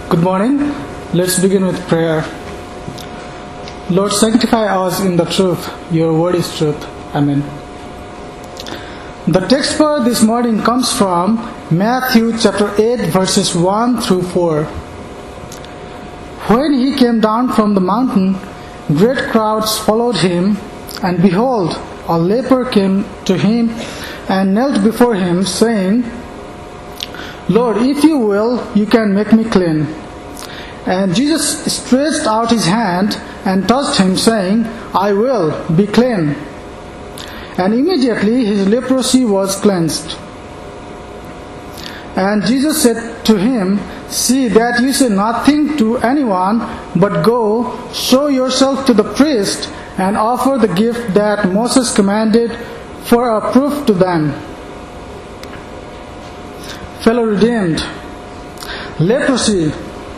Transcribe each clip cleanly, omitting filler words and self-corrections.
Good morning. Let's begin with prayer. Lord, sanctify us in the truth. Your word is truth. Amen. The text for this morning comes from Matthew chapter 8 verses 1 through 4. When he came down from the mountain, great crowds followed him, and behold, a leper came to him and knelt before him, saying, Lord, if you will, you can make me clean. And Jesus stretched out his hand and touched him, saying, I will, be clean. And immediately his leprosy was cleansed. And Jesus said to him, See that you say nothing to anyone, but go, show yourself to the priest, and offer the gift that Moses commanded for a proof to them. Fellow redeemed, leprosy.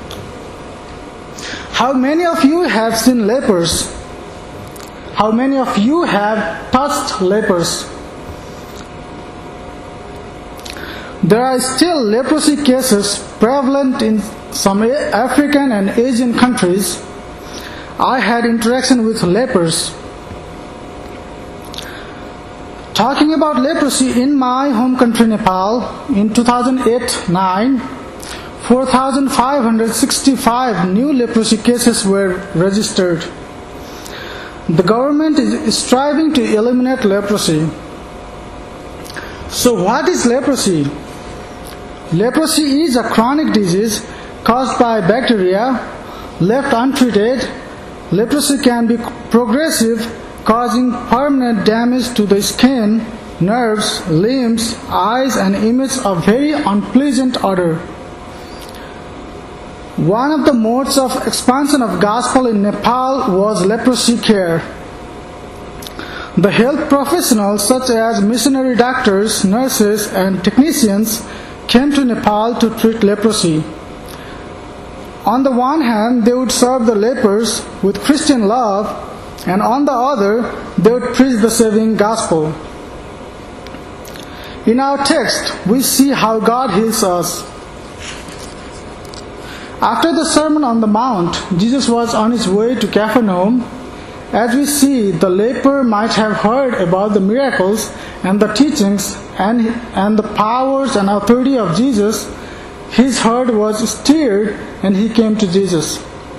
How many of you have seen lepers? How many of you have touched lepers? There are still leprosy cases prevalent in some African and Asian countries. I had interaction with lepers. Talking about leprosy in my home country Nepal, in 2008-9, 4,565 new leprosy cases were registered. The government is striving to eliminate leprosy. So what is leprosy? Leprosy is a chronic disease caused by bacteria. Left untreated, leprosy can be progressive, causing permanent damage to the skin, nerves, limbs, eyes, and emits a very unpleasant odor. One of the modes of expansion of gospel in Nepal was leprosy care. The health professionals such as missionary doctors, nurses, and technicians came to Nepal to treat leprosy. On the one hand, they would serve the lepers with Christian love, and on the other, they would preach the saving gospel. In our text, we see how God heals us. After the Sermon on the Mount, Jesus was on his way to Capernaum. As we see, the leper might have heard about the miracles and the teachings and the powers and authority of Jesus. His heart was stirred and he came to Jesus.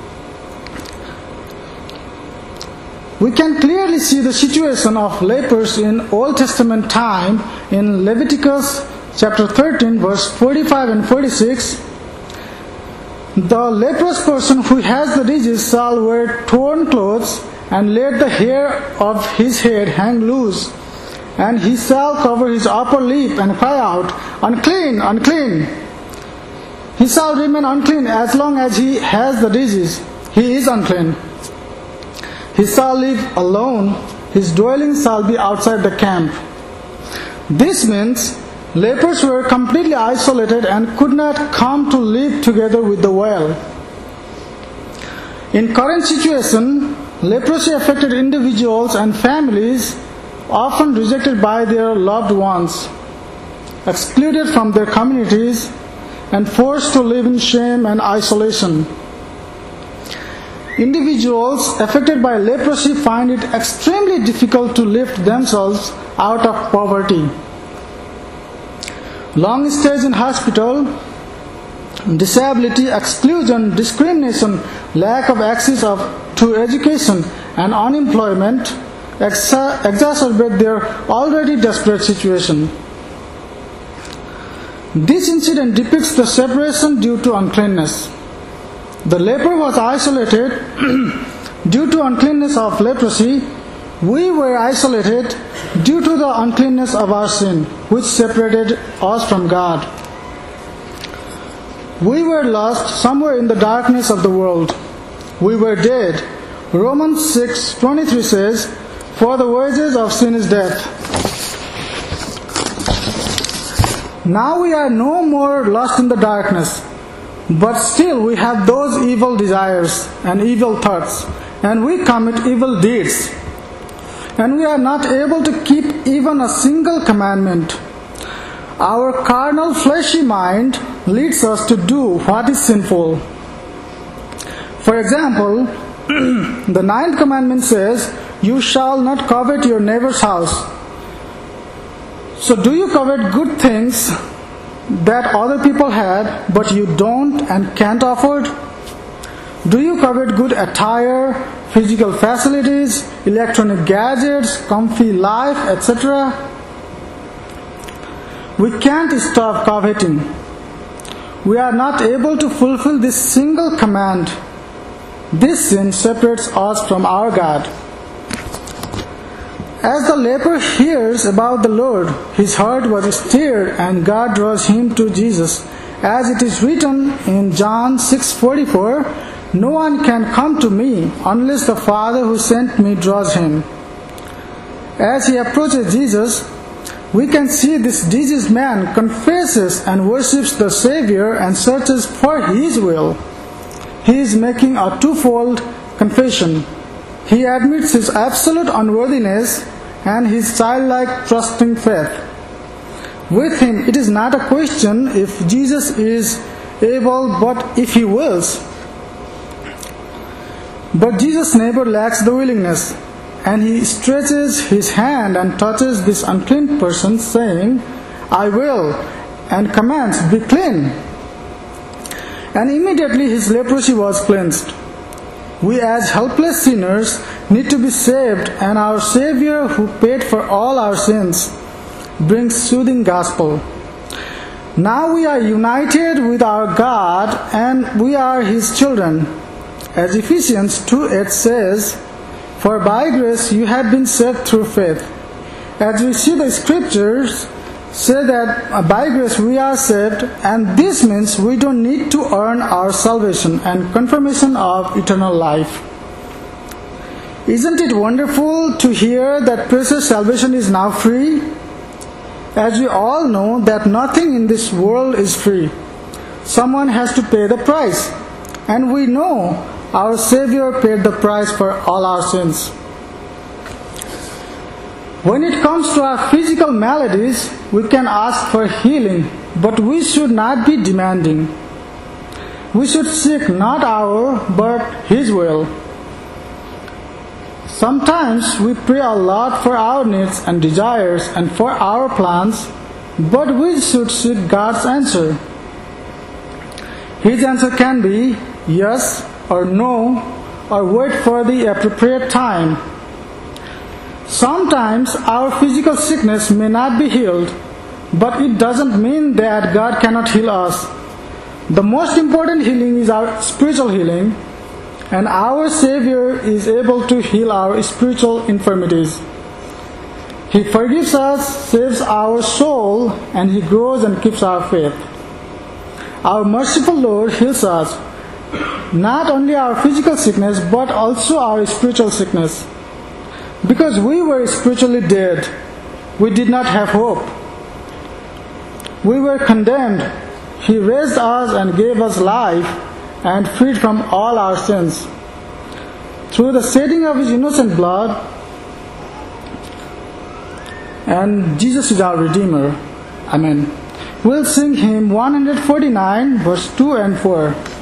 We can clearly see the situation of lepers in Old Testament time in Leviticus chapter 13 verse 45 and 46. The leprous person who has the disease shall wear torn clothes and let the hair of his head hang loose, and he shall cover his upper lip and cry out, Unclean, unclean. He shall remain unclean as long as he has the disease. He is unclean. He shall live alone. His dwelling shall be outside the camp. This means lepers were completely isolated and could not come to live together with the well. In current situation, leprosy affected individuals and families, often rejected by their loved ones, excluded from their communities, and forced to live in shame and isolation. Individuals affected by leprosy find it extremely difficult to lift themselves out of poverty. Long stays in hospital, disability, exclusion, discrimination, lack of access to education, and unemployment exacerbate their already desperate situation. This incident depicts the separation due to uncleanness. The leper was isolated due to uncleanness of leprosy. We were isolated due to the uncleanness of our sin, which separated us from God. We were lost somewhere in the darkness of the world. We were dead. Romans 6:23 says, For the wages of sin is death. Now we are no more lost in the darkness, but still we have those evil desires and evil thoughts, and we commit evil deeds. And we are not able to keep even a single commandment. Our carnal, fleshy mind leads us to do what is sinful. For example, the 9th commandment says, "You shall not covet your neighbor's house." So do you covet good things that other people had, but you don't and can't afford? Do you covet good attire, physical facilities, electronic gadgets, comfy life, etc.? We can't stop coveting. We are not able to fulfill this single command. This sin separates us from our God. As the leper hears about the Lord, his heart was stirred and God draws him to Jesus. As it is written in John 6:44, "No one can come to me unless the Father who sent me draws him." As he approaches Jesus, we can see this diseased man confesses and worships the Savior and searches for His will. He is making a twofold confession. He admits his absolute unworthiness and his childlike trusting faith. With him, it is not a question if Jesus is able, but if He wills. But Jesus' neighbor lacks the willingness, and he stretches his hand and touches this unclean person, saying, "I will," and commands, "Be clean." And immediately his leprosy was cleansed. We as helpless sinners need to be saved, and our Savior, who paid for all our sins, brings soothing gospel. Now we are united with our God, and we are His children. As Ephesians 2:8 says, "For by grace you have been saved through faith." As we see, the scriptures say that by grace we are saved, and this means we don't need to earn our salvation and confirmation of eternal life. Isn't it wonderful to hear that precious salvation is now free? As we all know that nothing in this world is free. Someone has to pay the price, and we know our Savior paid the price for all our sins. When it comes to our physical maladies, we can ask for healing, but we should not be demanding. We should seek not our, but His will. Sometimes we pray a lot for our needs and desires and for our plans, but we should seek God's answer. His answer can be yes or no, or wait for the appropriate time. Sometimes our physical sickness may not be healed, but it doesn't mean that God cannot heal us. The most important healing is our spiritual healing, and our Savior is able to heal our spiritual infirmities. He forgives us, saves our soul, and He grows and keeps our faith. Our merciful Lord heals us, not only our physical sickness, but also our spiritual sickness. Because we were spiritually dead, we did not have hope. We were condemned. He raised us and gave us life and freed from all our sins. Through the shedding of His innocent blood, and Jesus is our Redeemer. Amen. We'll sing hymn 149, verse 2 and 4.